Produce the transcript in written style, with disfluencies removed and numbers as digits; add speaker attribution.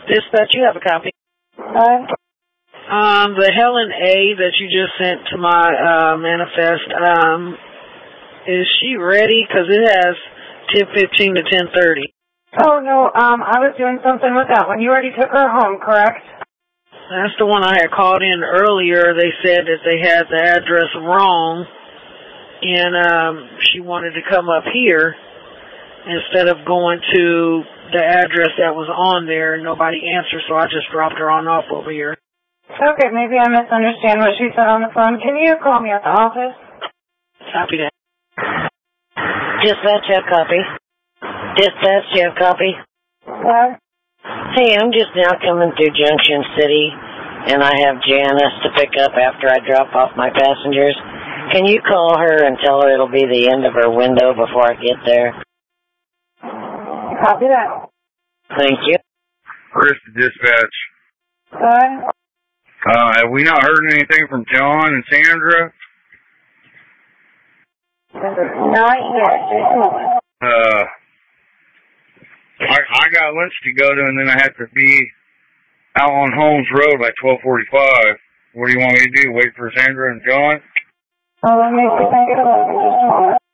Speaker 1: Dispatch, you have a copy. The Helen A that you just sent to my manifest, is she ready? Because it has 10:15 to 10:30.
Speaker 2: Oh, no, I was doing something with that one. You already took her home, correct?
Speaker 1: That's the one I had called in earlier. They said that they had the address wrong, and she wanted to come up here instead of going to the address that was on there. Nobody answered, so I just dropped her on off over here.
Speaker 2: Okay, maybe I misunderstand what she said on the phone. Can you call me at the office?
Speaker 1: Copy that.
Speaker 3: Dispatch, you have copy. Dispatch, you have copy.
Speaker 2: What?
Speaker 3: Hey, I'm just now coming through Junction City, and I have Janice to pick up after I drop off my passengers. Can you call her and tell her it'll be the end of her window before I get there?
Speaker 2: Copy that.
Speaker 3: Thank you.
Speaker 4: Chris, dispatch.
Speaker 2: What?
Speaker 4: Have we not heard anything from John and Sandra?
Speaker 2: Not yet. Just a moment.
Speaker 4: I got lunch to go to, and then I have to be out on Holmes Road by 12:45. What do you want me to do? Wait for Sandra and John?
Speaker 2: Oh, let me think about it. Just a moment.